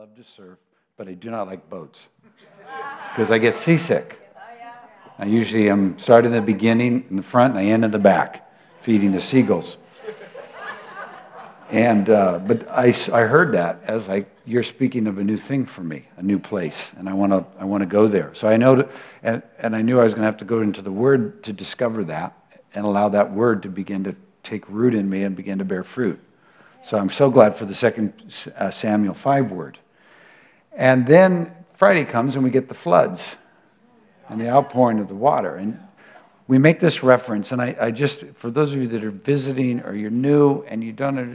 love to surf, but I do not like boats because I get seasick. I usually am starting in the beginning in the front and I end in the back, feeding the seagulls. And but I heard that as like you're speaking of a new thing for me, a new place, and I want to go there. So I know, and I knew I was going to have to go into the Word to discover that and allow that Word to begin to take root in me and begin to bear fruit. So I'm so glad for the 2 Samuel 5 word. And then Friday comes and we get the floods and the outpouring of the water. And we make this reference, and I just, for those of you that are visiting or you're new and you don't,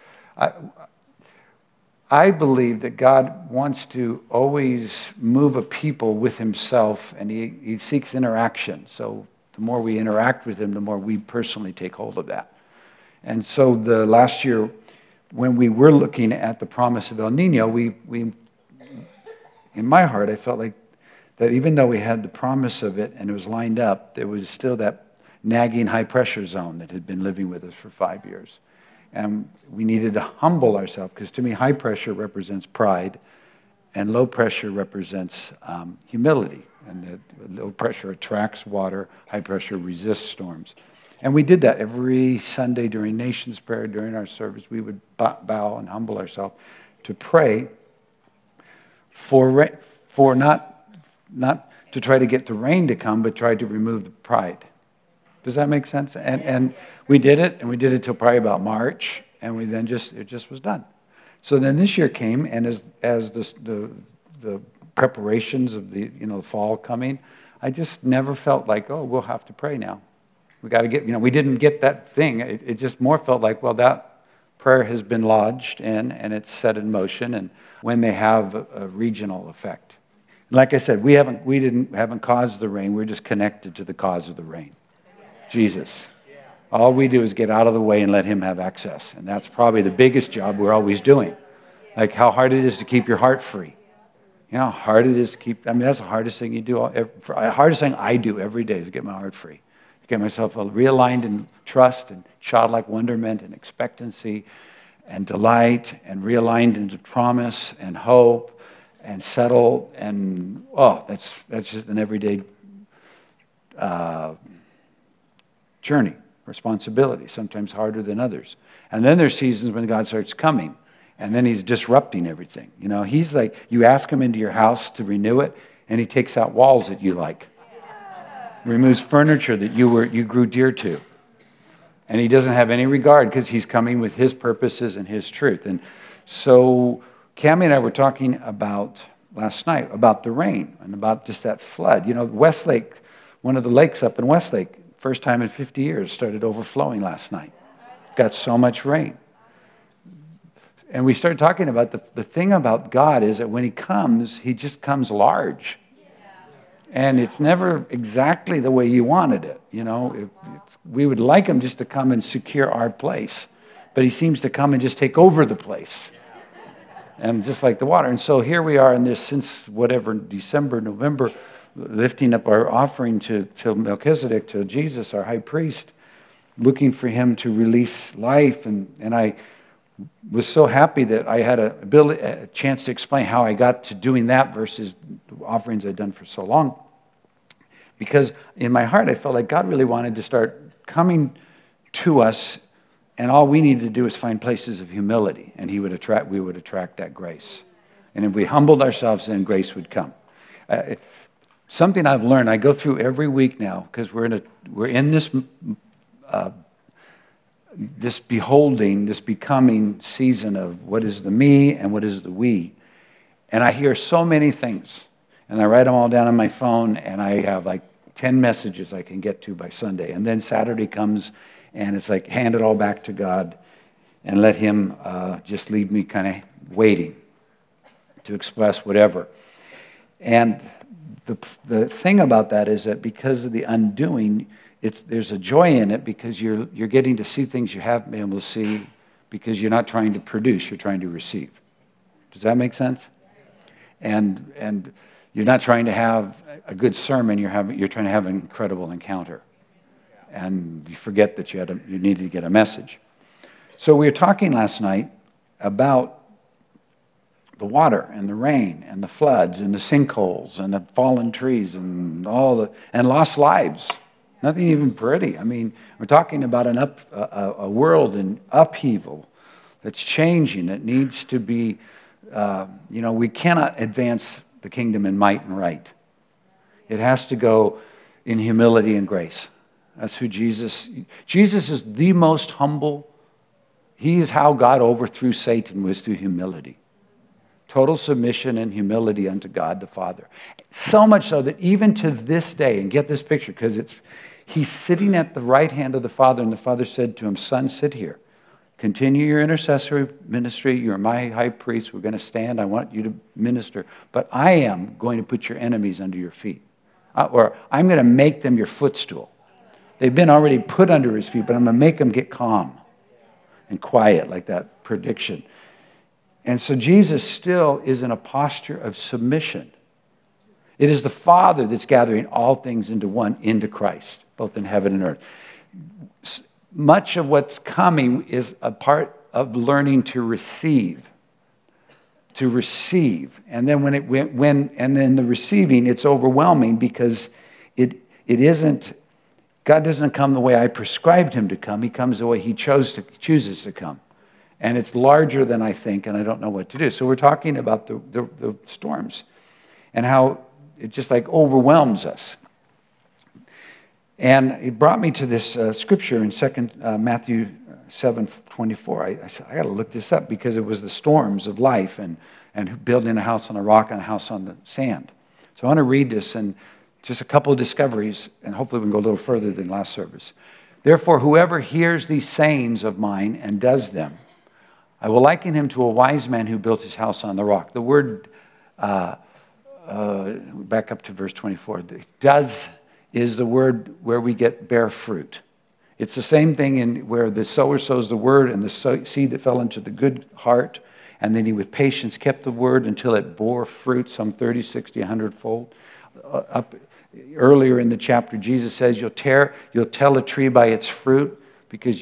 I believe that God wants to always move a people with himself, and he seeks interaction. So the more we interact with him, the more we personally take hold of that. And so the last year, when we were looking at the promise of El Nino, we in my heart, I felt like that even though we had the promise of it and it was lined up, there was still that nagging high-pressure zone that had been living with us for 5 years. And we needed to humble ourselves, because to me, high pressure represents pride, and low pressure represents humility. And the low pressure attracts water, high pressure resists storms. And we did that every Sunday during Nations Prayer, during our service. We would bow and humble ourselves to pray for not to try to get the rain to come, but try to remove the pride. Does that make sense? And we did it, and we did it till probably about March, and we then it just was done. So then this year came, and as the preparations of the fall coming, I just never felt like, oh, we'll have to pray now. We got to get, we didn't get that thing. It just more felt like, well, that prayer has been lodged in and it's set in motion, and when they have a regional effect. Like I said, we haven't caused the rain. We're just connected to the cause of the rain, Jesus. All we do is get out of the way and let him have access. And that's probably the biggest job we're always doing. Like how hard it is to keep your heart free. You know how hard it is to keep, that's the hardest thing you do. Hardest thing I do every day is to get my heart free. To get myself realigned in trust and childlike wonderment and expectancy and delight, and realigned into promise and hope and settle. And, that's just an everyday journey. Responsibility, sometimes harder than others. And then there's seasons when God starts coming, and then he's disrupting everything. He's like, you ask him into your house to renew it, and he takes out walls that you like. Removes furniture that you grew dear to. And he doesn't have any regard, because he's coming with his purposes and his truth. And so Cammie and I were talking about last night about the rain and about just that flood. Westlake, one of the lakes up in Westlake, first time in 50 years, started overflowing last night. Got so much rain. And we started talking about the thing about God is that when he comes, he just comes large. And it's never exactly the way you wanted it. We would like him just to come and secure our place. But he seems to come and just take over the place. And just like the water. And so here we are in this, since December, November, lifting up our offering to Melchizedek, to Jesus, our high priest, looking for him to release life. And I was so happy that I had a chance to explain how I got to doing that versus the offerings I'd done for so long. Because in my heart, I felt like God really wanted to start coming to us, and all we needed to do is find places of humility, and we would attract that grace. And if we humbled ourselves, then grace would come. Something I've learned, I go through every week now, because we're in this this beholding, this becoming season of what is the me and what is the we. And I hear so many things, and I write them all down on my phone, and I have like 10 messages I can get to by Sunday. And then Saturday comes, and it's like hand it all back to God and let him just leave me kind of waiting to express whatever. And the thing about that is that because of the undoing, there's a joy in it, because you're getting to see things you haven't been able to see, because you're not trying to produce, you're trying to receive. Does that make sense? And you're not trying to have a good sermon, you're trying to have an incredible encounter. And you forget that you needed to get a message. So we were talking last night about the water and the rain and the floods and the sinkholes and the fallen trees and and lost lives. Nothing even pretty. I mean, we're talking about a world in upheaval that's changing. It needs to be, we cannot advance the kingdom in might and right. It has to go in humility and grace. That's who Jesus is the most humble. He is how God overthrew Satan, was through humility. Total submission and humility unto God the Father. So much so that even to this day, and get this picture, because he's sitting at the right hand of the Father, and the Father said to him, "Son, sit here. Continue your intercessory ministry. You're my high priest. We're going to stand. I want you to minister. But I am going to put your enemies under your feet. Or I'm going to make them your footstool." They've been already put under his feet, but I'm going to make them get calm and quiet, like that prediction. And so Jesus still is in a posture of submission. It is the Father that's gathering all things into Christ, both in heaven and earth. Much of what's coming is a part of learning to receive. To receive. And then and then the receiving, it's overwhelming because it isn't. God doesn't come the way I prescribed him to come. He comes the way he chooses to come. And it's larger than I think, and I don't know what to do. So we're talking about the storms and how it just like overwhelms us. And it brought me to this scripture in Matthew 7:24. I said, I got to look this up because it was the storms of life and building a house on a rock and a house on the sand. So I want to read this and just a couple of discoveries, and hopefully we can go a little further than last service. "Therefore, whoever hears these sayings of mine and does them, I will liken him to a wise man who built his house on the rock." The word, back up to verse 24, "does" is the word where we get bear fruit. It's the same thing in where the sower sows the word and the seed that fell into the good heart, and then he with patience kept the word until it bore fruit, some 30, 60, 100-fold. Earlier in the chapter, Jesus says, you'll tell a tree by its fruit, because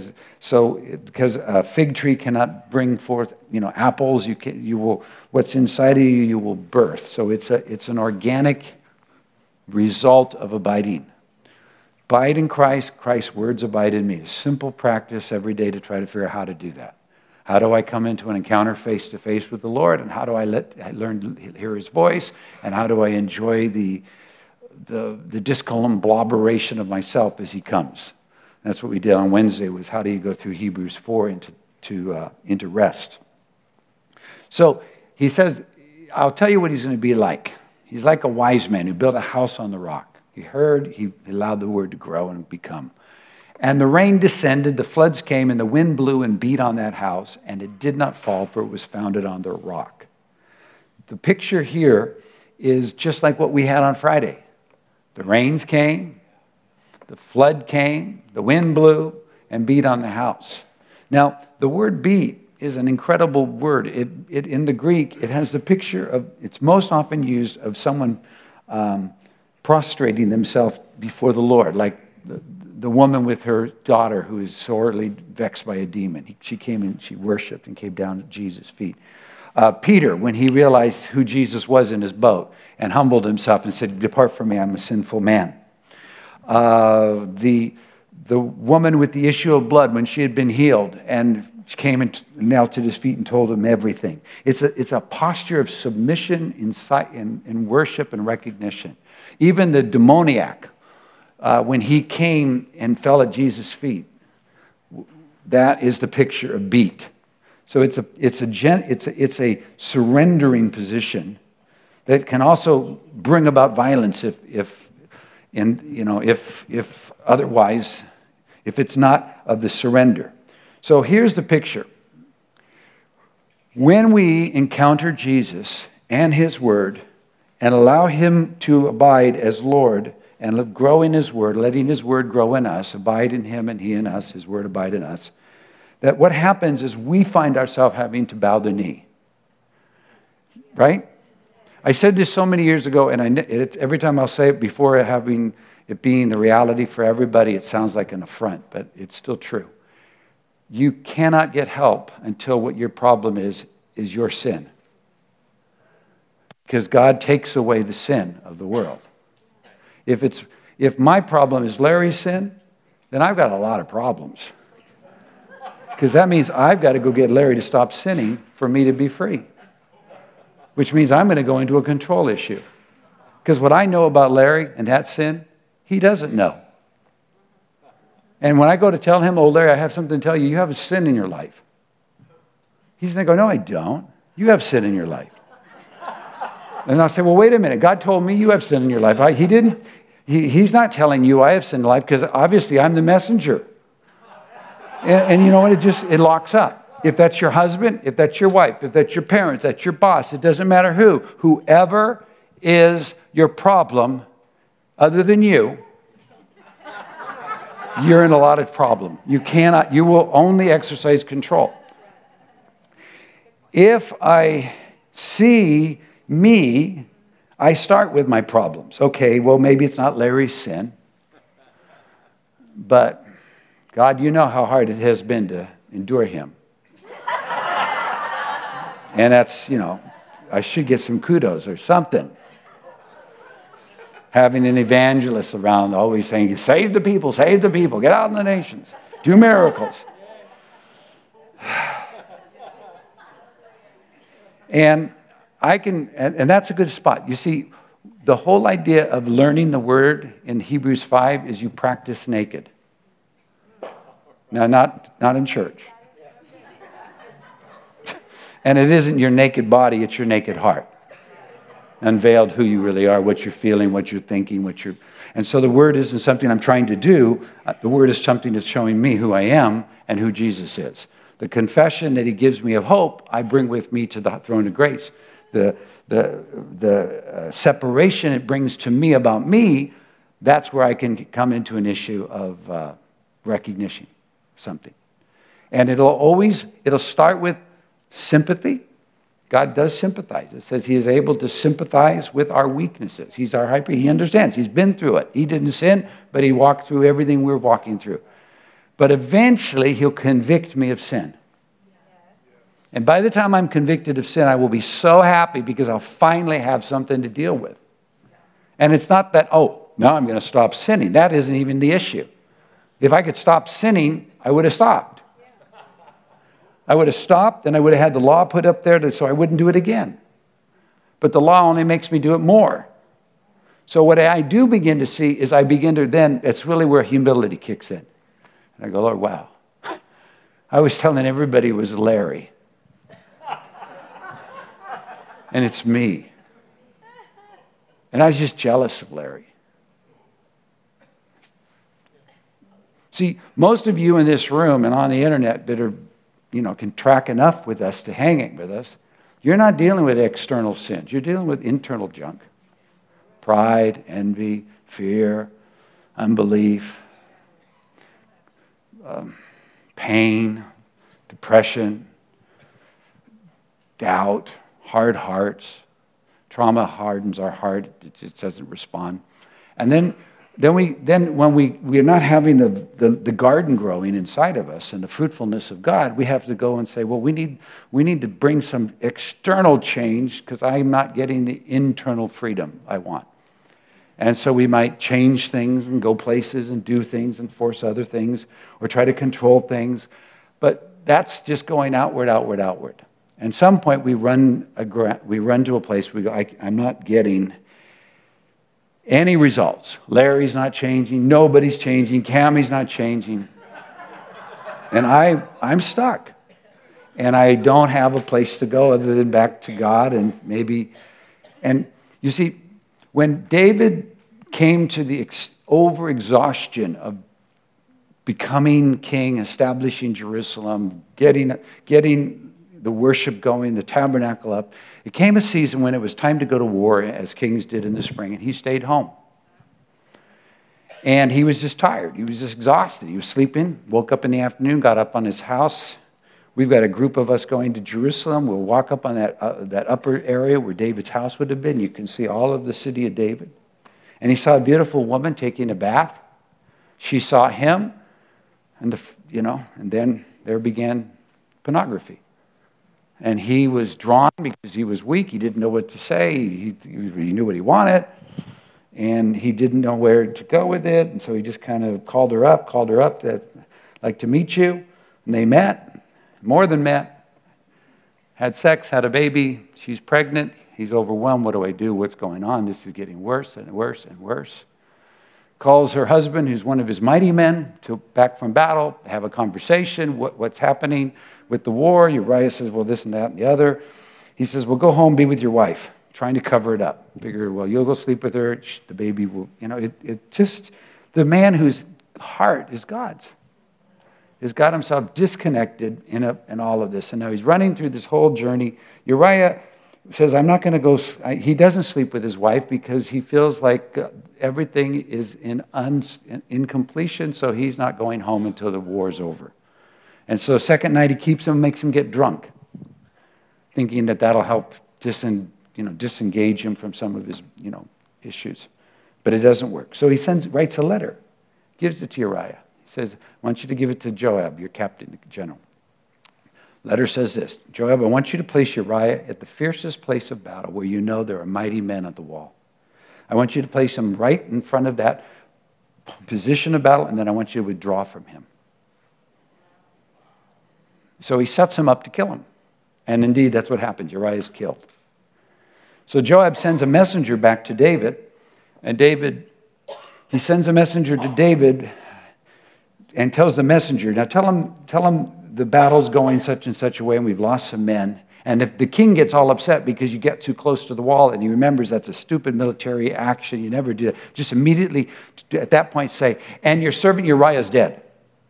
a fig tree cannot bring forth apples. What's inside of you will birth. So it's an organic result of abiding. Abide in Christ. Christ's words abide in me. A simple practice every day to try to figure out how to do that. How do I come into an encounter face to face with the Lord, and how do I learn to hear his voice, and how do I enjoy the discombobulation of myself as he comes? That's what we did on Wednesday, was how do you go through Hebrews 4 into rest. So he says, I'll tell you what he's going to be like. He's like a wise man who built a house on the rock. He heard, he allowed the word to grow and become. "And the rain descended, the floods came, and the wind blew and beat on that house, and it did not fall, for it was founded on the rock." The picture here is just like what we had on Friday. The rains came, the flood came, the wind blew, and beat on the house. Now, the word beat is an incredible word. It in the Greek, it has the picture of, it's most often used of someone prostrating themselves before the Lord, like the woman with her daughter who is sorely vexed by a demon. She came and she worshiped and came down at Jesus' feet. Peter, when he realized who Jesus was in his boat and humbled himself and said, "Depart from me, I'm a sinful man." The woman with the issue of blood, when she had been healed and she came and knelt at his feet and told him everything. It's a posture of submission, in worship and recognition. Even the demoniac, when he came and fell at Jesus' feet, that is the picture of beat. So it's a surrendering position that can also bring about violence if otherwise, if it's not of the surrender. So here's the picture. When we encounter Jesus and his word and allow him to abide as Lord and grow in his word, letting his word grow in us, abide in him and he in us, his word abide in us, that what happens is we find ourselves having to bow the knee. Right? I said this so many years ago, and every time I'll say it before having it being the reality for everybody, it sounds like an affront, but it's still true. You cannot get help until what your problem is your sin. because God takes away the sin of the world. If my problem is Larry's sin, then I've got a lot of problems. Because that means I've got to go get Larry to stop sinning for me to be free. Which means I'm going to go into a control issue. Because what I know about Larry and that sin, he doesn't know. And when I go to tell him, oh, Larry, I have something to tell you. You have a sin in your life. He's going to go, no, I don't. You have sin in your life. And I'll say, well, wait a minute. God told me you have sin in your life. He's not telling you I have sin in life because obviously I'm the messenger. And you know what? It locks up. If that's your husband, if that's your wife, if that's your parents, that's your boss, it doesn't matter who. Whoever is your problem other than you, you're in a lot of problem. You will only exercise control. If I see me, I start with my problems. Okay, well, maybe it's not Larry's sin, but God, you know how hard it has been to endure him. And that's, I should get some kudos or something. Having an evangelist around always saying, save the people, get out in the nations, do miracles. And that's a good spot. You see, the whole idea of learning the word in Hebrews 5 is you practice naked. Now, not in church. And it isn't your naked body, it's your naked heart. Unveiled who you really are, what you're feeling, what you're thinking, And so the word isn't something I'm trying to do. The word is something that's showing me who I am and who Jesus is. The confession that he gives me of hope, I bring with me to the throne of grace. The separation it brings to me about me, that's where I can come into an issue of recognition. Something. And it'll start with sympathy. God does sympathize. It says he is able to sympathize with our weaknesses. He's our hyper. He understands. He's been through it. He didn't sin, but he walked through everything we're walking through. But eventually he'll convict me of sin. And by the time I'm convicted of sin, I will be so happy because I'll finally have something to deal with. And it's not that, oh, now I'm going to stop sinning. That isn't even the issue. If I could stop sinning, I would have stopped. I would have stopped and I would have had the law put up there so I wouldn't do it again. But the law only makes me do it more. So what I do begin to see is it's really where humility kicks in. And I go, Lord, wow. I was telling everybody it was Larry. And it's me. And I was just jealous of Larry. See, most of you in this room and on the internet that are, can track enough with us to hang it with us, you're not dealing with external sins. You're dealing with internal junk. Pride, envy, fear, unbelief, pain, depression, doubt, hard hearts. Trauma hardens our heart. It just doesn't respond. And then when we're not having the garden growing inside of us and the fruitfulness of God, we have to go and say, well, we need to bring some external change because I'm not getting the internal freedom I want. And so we might change things and go places and do things and force other things or try to control things. But that's just going outward, outward, outward. And at some point we run to a place where we go, I'm not getting any results. Larry's not changing. Nobody's changing. Cammie's not changing. And I'm stuck. And I don't have a place to go other than back to God and maybe. And you see, when David came to the overexhaustion of becoming king, establishing Jerusalem, getting the worship going, the tabernacle up, it came a season when it was time to go to war, as kings did in the spring, and he stayed home. And he was just tired. He was just exhausted. He was sleeping, woke up in the afternoon, got up on his house. We've got a group of us going to Jerusalem. We'll walk up on that upper area where David's house would have been. You can see all of the city of David. And he saw a beautiful woman taking a bath. She saw him, and then there began pornography. And he was drawn because he was weak. He didn't know what to say. He knew what he wanted. And he didn't know where to go with it. And so he just kind of called her up to, like, to meet you. And they met, more than met, had sex, had a baby. She's pregnant. He's overwhelmed. What do I do? What's going on? This is getting worse and worse and worse. Calls her husband, who's one of his mighty men, back from battle, have a conversation. What's happening with the war? Uriah says, well, this and that and the other. He says, well, go home, be with your wife, trying to cover it up. Figure, well, you'll go sleep with her. The baby will, it just, the man whose heart is God's. Has got himself disconnected in all of this. And now he's running through this whole journey. Uriah says, I'm not going to go. He doesn't sleep with his wife because he feels like everything is in completion, so he's not going home until the war's over. And so second night he keeps him, makes him get drunk, thinking that that'll help disengage him from some of his issues. But it doesn't work. So he writes a letter, gives it to Uriah. He says, I want you to give it to Joab, your captain general. Letter says this, Joab, I want you to place Uriah at the fiercest place of battle where you know there are mighty men at the wall. I want you to place him right in front of that position of battle, and then I want you to withdraw from him. So he sets him up to kill him. And indeed, that's what happens. Uriah is killed. So Joab sends a messenger back to David, and he sends a messenger to David and tells the messenger, now tell him the battle's going such and such a way and we've lost some men. And if the king gets all upset because you get too close to the wall and he remembers that's a stupid military action, you never do it, just immediately at that point say, and your servant Uriah is dead.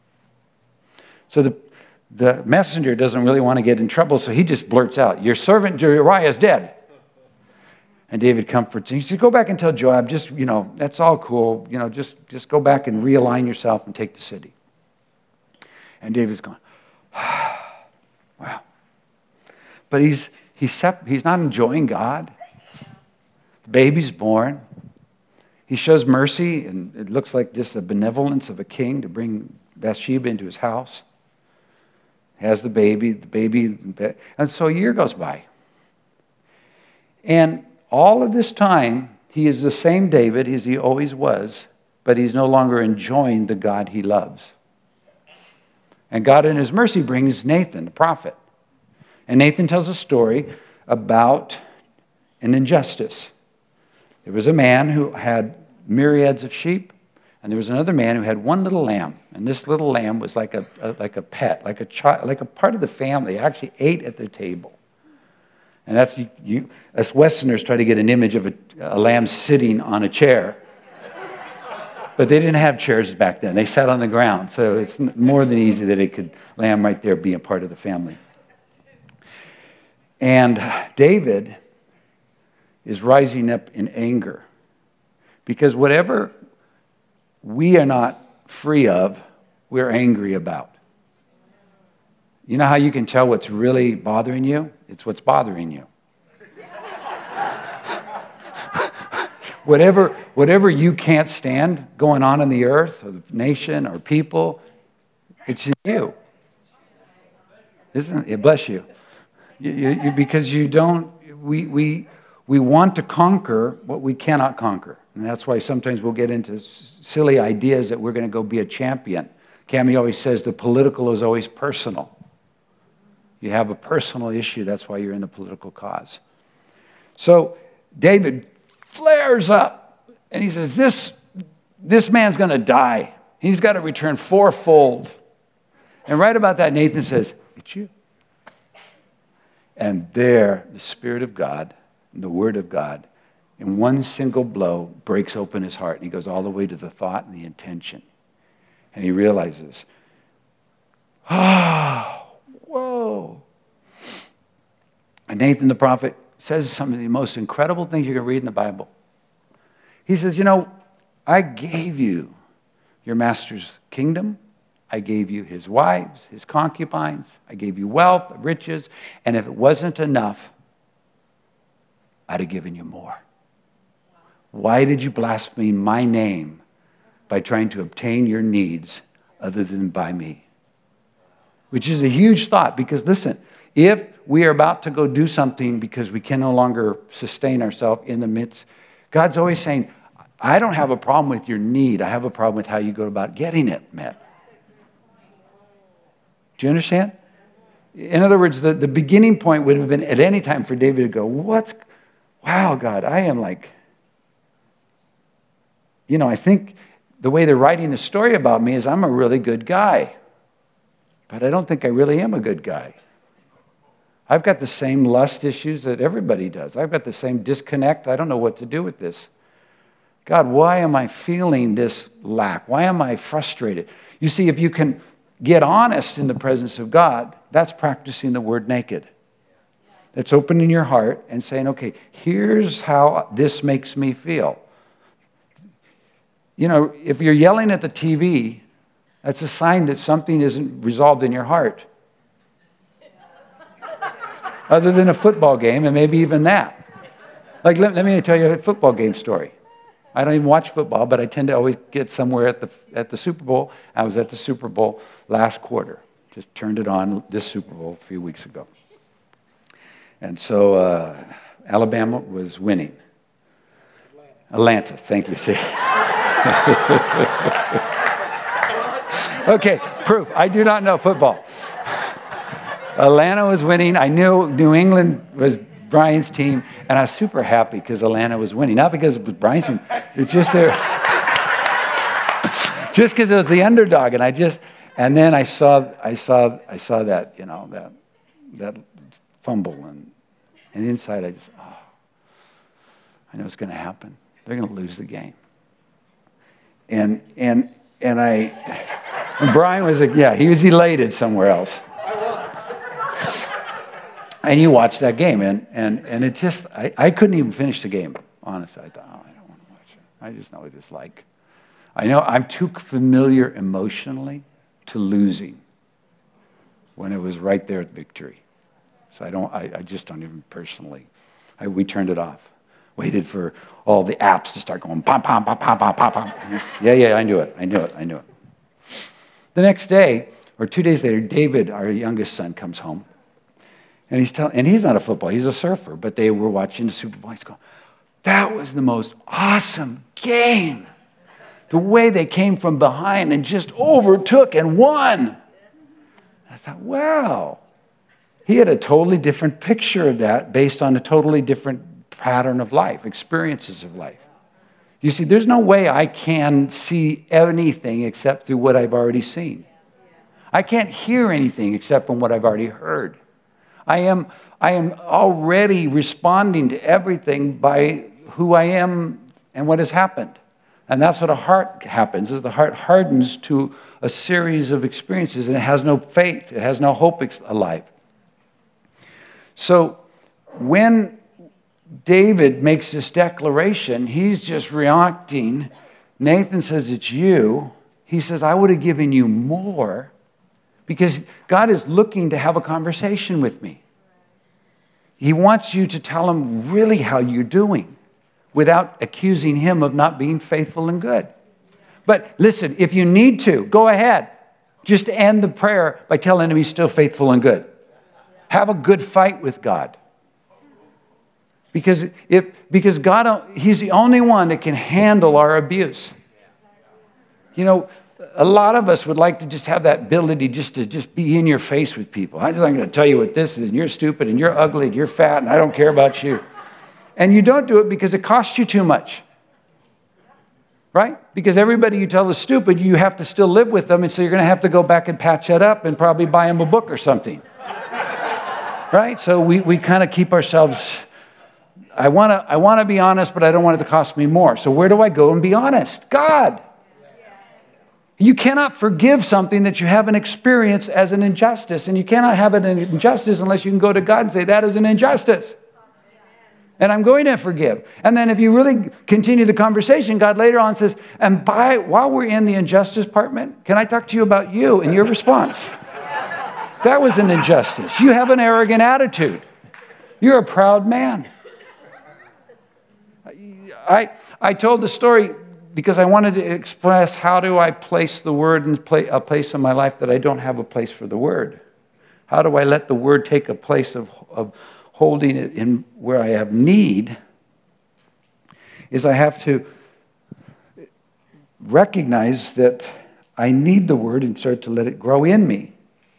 So the messenger doesn't really want to get in trouble, so he just blurts out, your servant Uriah is dead. And David comforts him. He says, go back and tell Joab, that's all cool. Just go back and realign yourself and take the city. And David's going, wow. But he's not enjoying God. The baby's born. He shows mercy, and it looks like just the benevolence of a king to bring Bathsheba into his house. Has the baby, and so a year goes by. And all of this time, he is the same David as he always was, but he's no longer enjoying the God he loves. And God in his mercy brings Nathan, the prophet. And Nathan tells a story about an injustice. There was a man who had myriads of sheep, and there was another man who had one little lamb. And this little lamb was like a pet, like a child, like a part of the family. It actually ate at the table. And that's you as Westerners try to get an image of a lamb sitting on a chair. But they didn't have chairs back then. They sat on the ground. So it's more than easy that it could lamb right there be a part of the family. And David is rising up in anger. Because whatever we are not free of, we're angry about. You know how you can tell what's really bothering you? It's what's bothering you. Whatever you can't stand going on in the earth, or the nation, or people, it's in you. Isn't it? Bless you. Because you don't, we want to conquer what we cannot conquer. And that's why sometimes we'll get into silly ideas that we're going to go be a champion. Cammie always says the political is always personal. You have a personal issue, that's why you're in a political cause. So David flares up and he says, this man's going to die. He's got to return fourfold. And right about that, Nathan says, it's you. And there, the Spirit of God, and the Word of God, in one single blow, breaks open his heart. And he goes all the way to the thought and the intention. And he realizes, whoa. And Nathan the prophet says some of the most incredible things you can read in the Bible. He says, I gave you your master's kingdom. I gave you his wives, his concubines. I gave you wealth, riches. And if it wasn't enough, I'd have given you more. Why did you blaspheme my name by trying to obtain your needs other than by me? Which is a huge thought, because listen, if we are about to go do something because we can no longer sustain ourselves in the midst. God's always saying, I don't have a problem with your need. I have a problem with how you go about getting it met. Do you understand? In other words, the beginning point would have been at any time for David to go, wow, God, I am like, I think the way they're writing the story about me is I'm a really good guy. But I don't think I really am a good guy. I've got the same lust issues that everybody does. I've got the same disconnect. I don't know what to do with this. God, why am I feeling this lack? Why am I frustrated? You see, if you can get honest in the presence of God, that's practicing the word naked. That's opening your heart and saying, okay, here's how this makes me feel. If you're yelling at the TV, that's a sign that something isn't resolved in your heart. Other than a football game, and maybe even that. Like, let me tell you a football game story. I don't even watch football, but I tend to always get somewhere at the Super Bowl. I was at the Super Bowl last quarter. Just turned it on this Super Bowl a few weeks ago. And so Alabama was winning. Atlanta, thank you. See? Okay, proof. I do not know football. Atlanta was winning. I knew New England was Brian's team, and I was super happy because Atlanta was winning. Not because it was Brian's team. It's just just because it was the underdog, and then I saw that that fumble, and inside I just I know it's going to happen. They're going to lose the game. And Brian was he was elated somewhere else. And you watch that game, and it just, I couldn't even finish the game, honestly. I thought, I don't want to watch it. I just know what it's like. I know I'm too familiar emotionally to losing when it was right there at victory. So I just don't even personally. We turned it off. Waited for all the apps to start going, pom, pom, pom, pom, pom, pom, pom. Yeah, I knew it. The next day, or 2 days later, David, our youngest son, comes home. And he's not a football, he's a surfer, but they were watching the Super Bowl. He's going, that was the most awesome game. The way they came from behind and just overtook and won. I thought, wow. He had a totally different picture of that based on a totally different pattern of life, experiences of life. You see, there's no way I can see anything except through what I've already seen. I can't hear anything except from what I've already heard. I am already responding to everything by who I am and what has happened. And that's what a heart happens, is the heart hardens to a series of experiences, and it has no faith, it has no hope alive. So when David makes this declaration, he's just reacting. Nathan says, it's you. He says, I would have given you more. Because God is looking to have a conversation with me. He wants you to tell him really how you're doing without accusing him of not being faithful and good. But listen, if you need to, go ahead. Just end the prayer by telling him he's still faithful and good. Have a good fight with God. Because God, he's the only one that can handle our abuse. A lot of us would like to just have that ability to be in your face with people. I'm going to tell you what this is, and you're stupid, and you're ugly, and you're fat, and I don't care about you. And you don't do it because it costs you too much. Right? Because everybody you tell is stupid, you have to still live with them, and so you're going to have to go back and patch that up and probably buy them a book or something. Right? So we kind of keep ourselves, I want to be honest, but I don't want it to cost me more. So where do I go and be honest? God. You cannot forgive something that you haven't experienced as an injustice, and you cannot have an injustice unless you can go to God and say, that is an injustice. And I'm going to forgive. And then if you really continue the conversation, God later on says, and while we're in the injustice department, can I talk to you about you and your response? That was an injustice. You have an arrogant attitude. You're a proud man. I told the story because I wanted to express how do I place the word in a place in my life that I don't have a place for the word. How do I let the word take a place of holding it in where I have need? Is I have to recognize that I need the word and start to let it grow in me.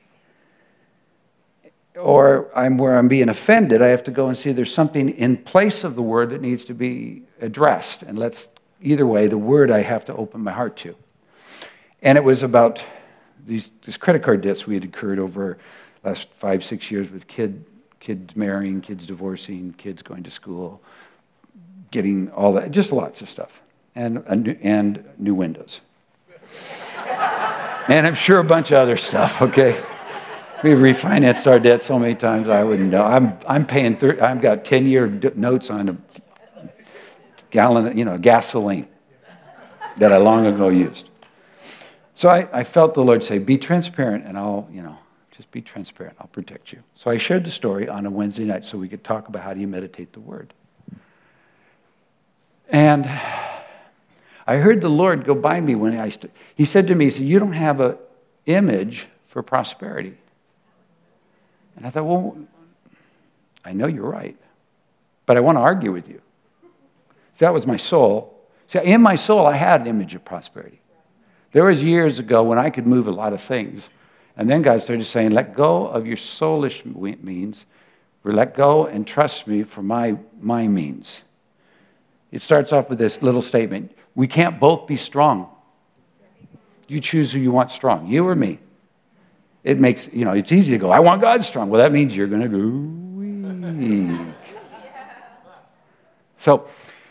Or where I'm being offended, I have to go and see there's something in place of the word that needs to be addressed. And either way, the word I have to open my heart to. And it was about these credit card debts we had incurred over the last 5-6 years with kids marrying, kids divorcing, kids going to school, getting all that, just lots of stuff. And new windows. And I'm sure a bunch of other stuff, okay? We've refinanced our debt so many times I wouldn't know. I'm paying. I've got 10-year notes on a gallon, gasoline that I long ago used. So I felt the Lord say, "Be transparent, and I'll, just be transparent. I'll protect you." So I shared the story on a Wednesday night so we could talk about how do you meditate the Word. And I heard the Lord go by me when He said to me, he said, "You don't have an image for prosperity." And I thought, well, I know you're right, but I want to argue with you. See, that was my soul. See, in my soul, I had an image of prosperity. There was years ago when I could move a lot of things, and then God started saying, let go of your soulish means, or let go and trust me for my means. It starts off with this little statement, we can't both be strong. You choose who you want strong, you or me. It makes, it's easy to go, I want God strong. Well, that means you're going to go weak. So,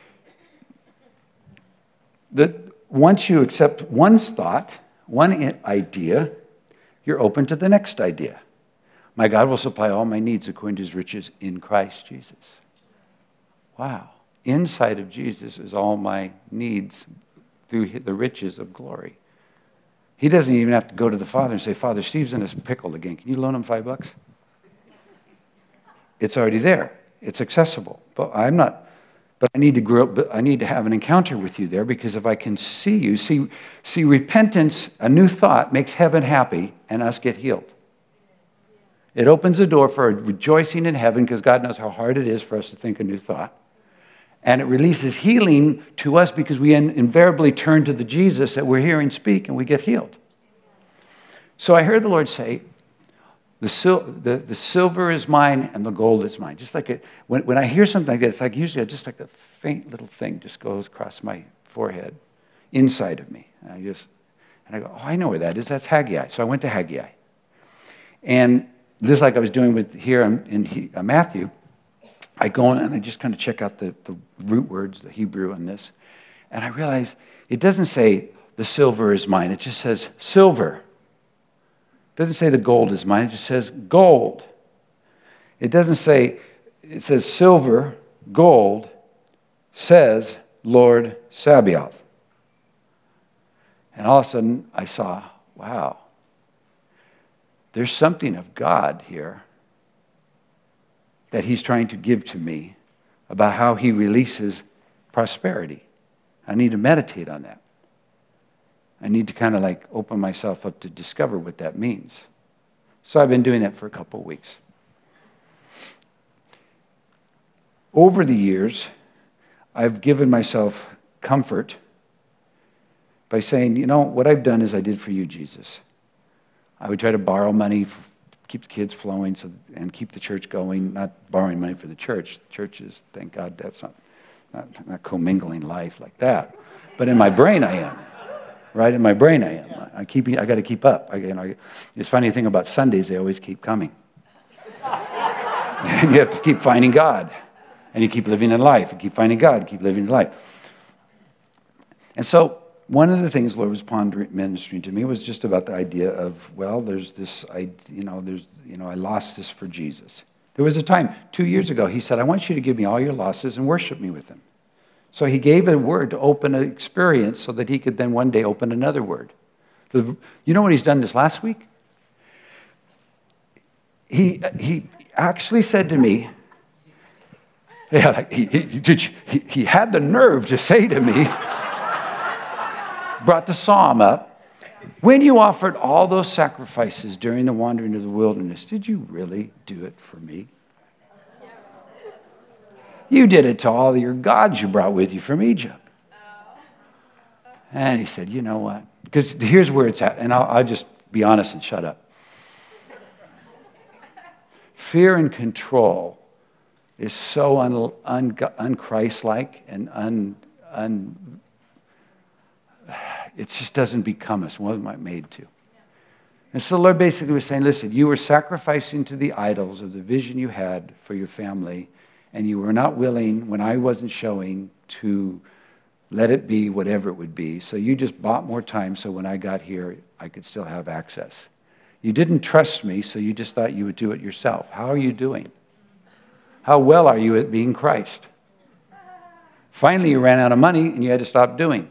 once you accept one's thought, one idea, you're open to the next idea. My God will supply all my needs according to his riches in Christ Jesus. Wow. Inside of Jesus is all my needs through the riches of glory. He doesn't even have to go to the Father and say, Father, Steve's in a pickle again. Can you loan him $5? It's already there. It's accessible. But I need to grow up. I need to have an encounter with you there, because if I can see you, see repentance, a new thought makes heaven happy and us get healed. It opens the door for a rejoicing in heaven, because God knows how hard it is for us to think a new thought. And it releases healing to us because we invariably turn to the Jesus that we're hearing speak and we get healed. So I heard the Lord say, the silver is mine and the gold is mine. Just like when I hear something like that, it's like usually just like a faint little thing just goes across my forehead, inside of me. And I go, oh, I know where that is. That's Haggai. So I went to Haggai. And just like I was doing with here in Matthew, I go in and I just kind of check out the root words, the Hebrew on this. And I realize it doesn't say the silver is mine. It just says silver. It doesn't say the gold is mine. It just says gold. It doesn't say, it says silver, gold, says Lord Sabaoth. And all of a sudden I saw, wow, there's something of God here that he's trying to give to me about how he releases prosperity. I need to meditate on that. I need to kind of like open myself up to discover what that means. So I've been doing that for a couple of weeks. Over the years, I've given myself comfort by saying, what I've done is I did for you, Jesus. I would try to borrow money keep the kids flowing and keep the church going, not borrowing money for the church. The church is, thank God, that's not commingling life like that. But in my brain I am. Right? In my brain I am. I got to keep up. It's funny thing about Sundays, they always keep coming. And you have to keep finding God. And you keep living in life. You keep finding God, keep living in life. And so one of the things the Lord was ministering to me was just about the idea of, well, there's this, I lost this for Jesus. There was a time 2 years ago, he said, I want you to give me all your losses and worship me with them. So he gave a word to open an experience so that he could then one day open another word. You know what he's done this last week? He actually said to me, he had the nerve to say to me, brought the psalm up, When you offered all those sacrifices during the wandering of the wilderness, did you really do it for me? You did it to all your gods you brought with you from Egypt. And he said, you know what? Because here's where it's at. And I'll just be honest and shut up. Fear and control is so un-Christ-like and it just doesn't become us. Wasn't made to. And so the Lord basically was saying, listen, you were sacrificing to the idols of the vision you had for your family, and you were not willing, when I wasn't showing, to let it be whatever it would be. So you just bought more time so when I got here, I could still have access. You didn't trust me, so you just thought you would do it yourself. How are you doing? How well are you at being Christ? Finally, you ran out of money and you had to stop doing.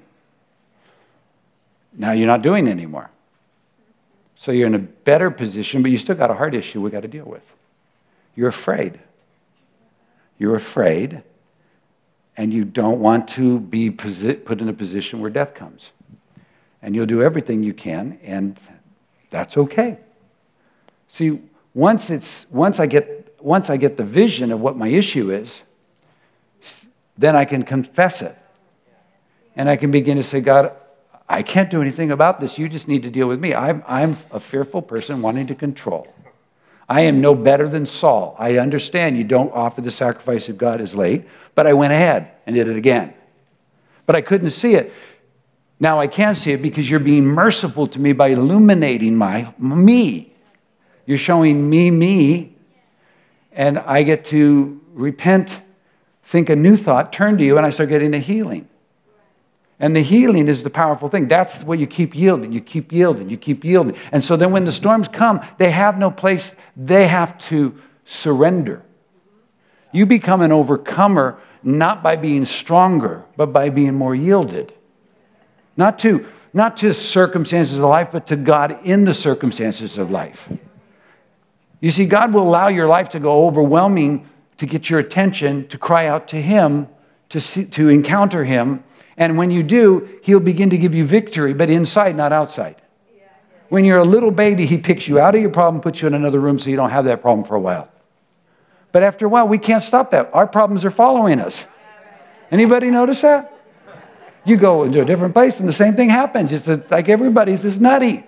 Now you're not doing anymore. So you're in a better position, but you still got a heart issue we got to deal with. You're afraid. You're afraid, and you don't want to be put in a position where death comes. And you'll do everything you can, and that's okay. See, once I get the vision of what my issue is, then I can confess it. And I can begin to say, God, I can't do anything about this. You just need to deal with me. I'm a fearful person wanting to control. I am no better than Saul. I understand you don't offer the sacrifice of God as late, but I went ahead and did it again. But I couldn't see it. Now I can see it because you're being merciful to me by illuminating me. You're showing me, and I get to repent, think a new thought, turn to you, and I start getting a healing. And the healing is the powerful thing. That's what you keep yielding. You keep yielding. You keep yielding. And so then when the storms come, they have no place. They have to surrender. You become an overcomer not by being stronger, but by being more yielded. Not to circumstances of life, but to God in the circumstances of life. You see, God will allow your life to go overwhelming to get your attention, to cry out to Him, to encounter Him. And when you do, He'll begin to give you victory, but inside, not outside. When you're a little baby, He picks you out of your problem, puts you in another room so you don't have that problem for a while. But after a while, we can't stop that. Our problems are following us. Anybody notice that? You go into a different place and the same thing happens. It's like everybody's just nutty.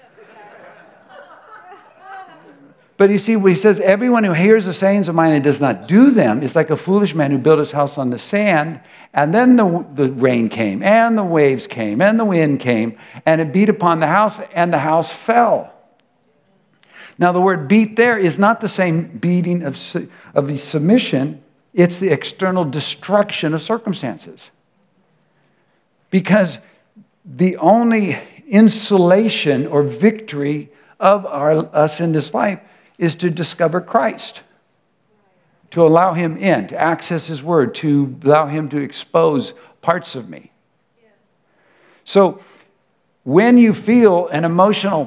But you see, he says, everyone who hears the sayings of mine and does not do them is like a foolish man who built his house on the sand, and then the rain came, and the waves came, and the wind came, and it beat upon the house, and the house fell. Now, the word beat there is not the same beating of the submission. It's the external destruction of circumstances. Because the only insulation or victory of us in this life is to discover Christ, to allow Him in, to access His Word, to allow Him to expose parts of me. Yes. So when you feel an emotional,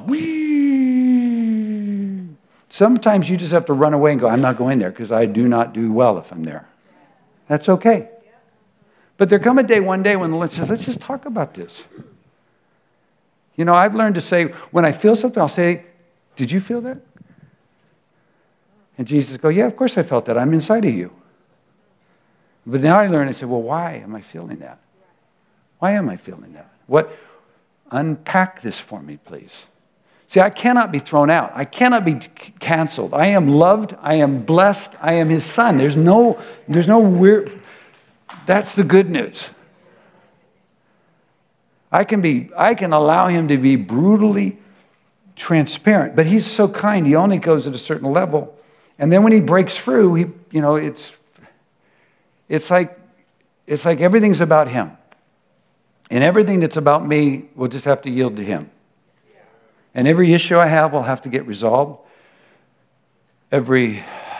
sometimes you just have to run away and go, I'm not going there because I do not do well if I'm there. That's okay. But there come one day when the Lord says, let's just talk about this. You know, I've learned to say, when I feel something, I'll say, did you feel that? And Jesus goes, yeah, of course I felt that. I'm inside of you. But now I learn, I say, well, why am I feeling that? Why am I feeling that? Unpack this for me, please. See, I cannot be thrown out. I cannot be canceled. I am loved. I am blessed. I am His son. There's no weird. That's the good news. I can allow Him to be brutally transparent, but He's so kind. He only goes at a certain level. And then when He breaks through, it's like everything's about Him. And everything that's about me will just have to yield to Him. And every issue I have will have to get resolved. You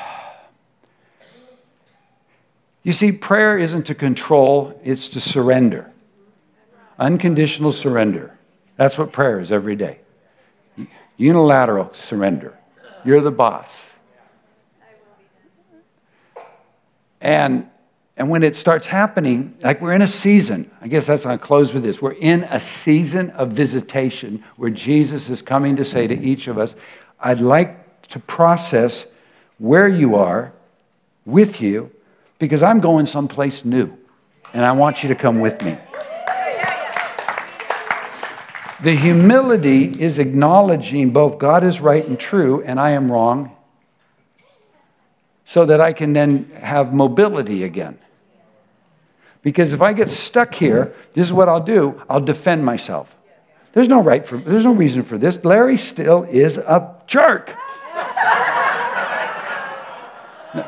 see, prayer isn't to control, it's to surrender. Unconditional surrender. That's what prayer is every day. Unilateral surrender. You're the boss. And And when it starts happening, like we're in a season, I guess that's going to close with this. We're in a season of visitation where Jesus is coming to say to each of us, I'd like to process where you are with you because I'm going someplace new. And I want you to come with me. The humility is acknowledging both God is right and true and I am wrong so that I can then have mobility again. Because if I get stuck here, this is what I'll do. I'll defend myself. There's no reason for this. Larry still is a jerk. No.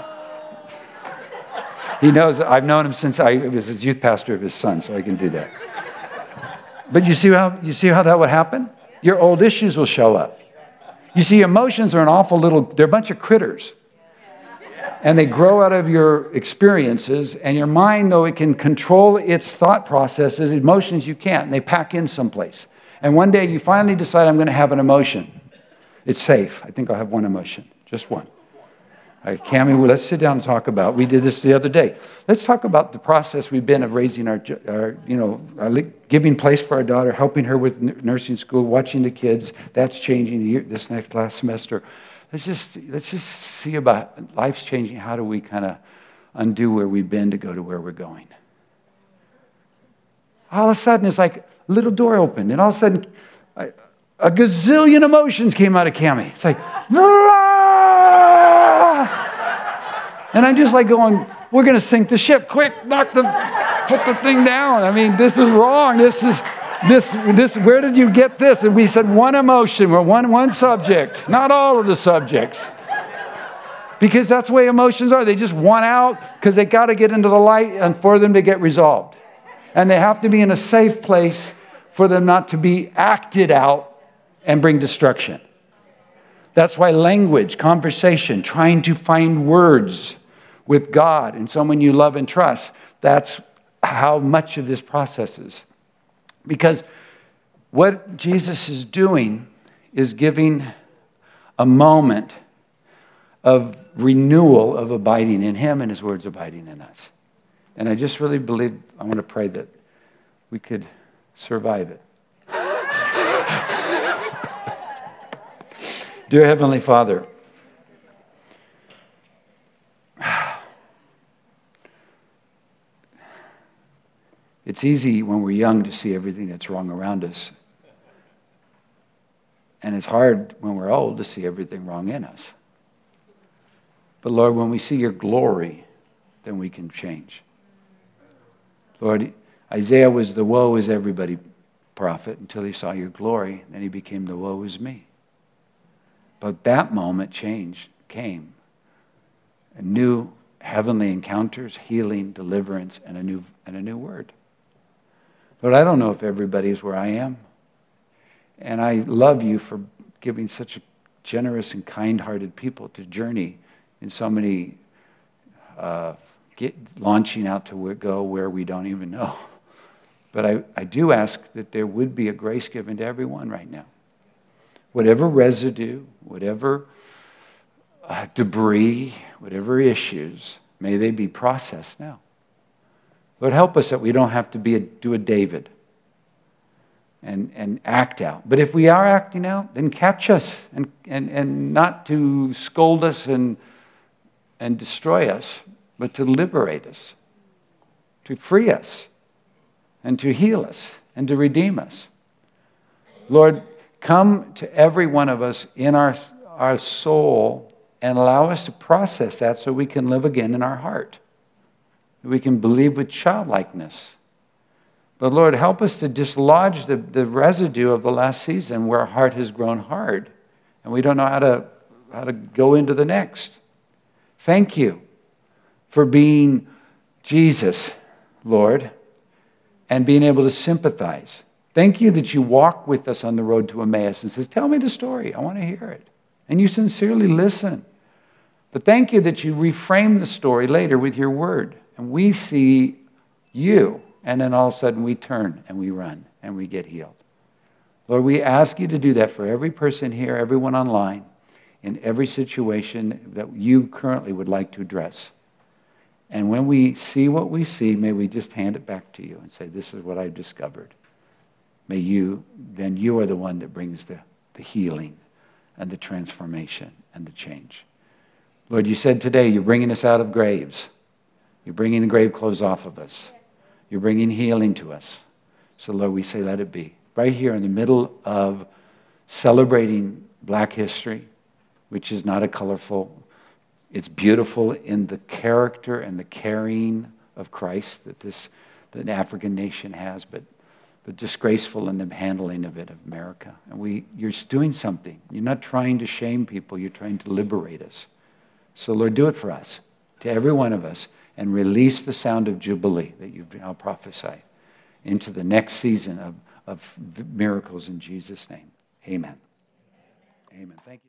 He knows, I've known him since I was his youth pastor of his son, so I can do that. But you see how that would happen? Your old issues will show up. You see, emotions are they're a bunch of critters. And they grow out of your experiences, and your mind, though it can control its thought processes, emotions you can't, and they pack in someplace. And one day you finally decide, I'm going to have an emotion. It's safe. I think I'll have one emotion, just one. All right, Cammie, let's sit down and talk about, we did this the other day. Let's talk about the process we've been of raising our giving place for our daughter, helping her with nursing school, watching the kids. That's changing last semester. Let's just see about life's changing. How do we kind of undo where we've been to go to where we're going? All of a sudden, it's like a little door opened, and all of a sudden, a gazillion emotions came out of Cammie. It's like, and I'm just like going, we're going to sink the ship. Quick, put the thing down. I mean, this is wrong. This, where did you get this? And we said one emotion, or one subject, not all of the subjects. Because that's the way emotions are. They just want out because they got to get into the light and for them to get resolved. And they have to be in a safe place for them not to be acted out and bring destruction. That's why language, conversation, trying to find words with God and someone you love and trust, that's how much of this process is. Because what Jesus is doing is giving a moment of renewal of abiding in Him and His words abiding in us. And I just really believe, I want to pray that we could survive it. Dear Heavenly Father, it's easy when we're young to see everything that's wrong around us. And it's hard when we're old to see everything wrong in us. But Lord, when we see your glory, then we can change. Lord, Isaiah was the woe is everybody prophet until he saw your glory. Then he became the woe is me. But that moment came. A new heavenly encounters, healing, deliverance, and a new word. Lord, I don't know if everybody is where I am. And I love you for giving such a generous and kind-hearted people to journey in so many, launching out to go where we don't even know. But I do ask that there would be a grace given to everyone right now. Whatever residue, whatever debris, whatever issues, may they be processed now. Lord, help us that we don't have to do a David and act out. But if we are acting out, then catch us and not to scold us and destroy us, but to liberate us, to free us, and to heal us, and to redeem us. Lord, come to every one of us in our soul and allow us to process that so we can live again in our heart. We can believe with childlikeness. But Lord, help us to dislodge the residue of the last season where our heart has grown hard and we don't know how to go into the next. Thank you for being Jesus, Lord, and being able to sympathize. Thank you that you walk with us on the road to Emmaus and says, tell me the story. I want to hear it. And you sincerely listen. But thank you that you reframe the story later with your word. And we see you. And then all of a sudden we turn and we run and we get healed. Lord, we ask you to do that for every person here, everyone online, in every situation that you currently would like to address. And when we see what we see, may we just hand it back to you and say, this is what I've discovered. May you, then you are the one that brings the healing and the transformation and the change. Lord, you said today you're bringing us out of graves. You're bringing the grave clothes off of us. You're bringing healing to us. So, Lord, we say let it be. Right here in the middle of celebrating Black history, which is not a colorful, it's beautiful in the character and the carrying of Christ that the African nation has, but disgraceful in the handling of it, of America. And you're doing something. You're not trying to shame people. You're trying to liberate us. So, Lord, do it for us, to every one of us, and release the sound of Jubilee that you've now prophesied into the next season of miracles in Jesus' name. Amen. Amen. Thank you.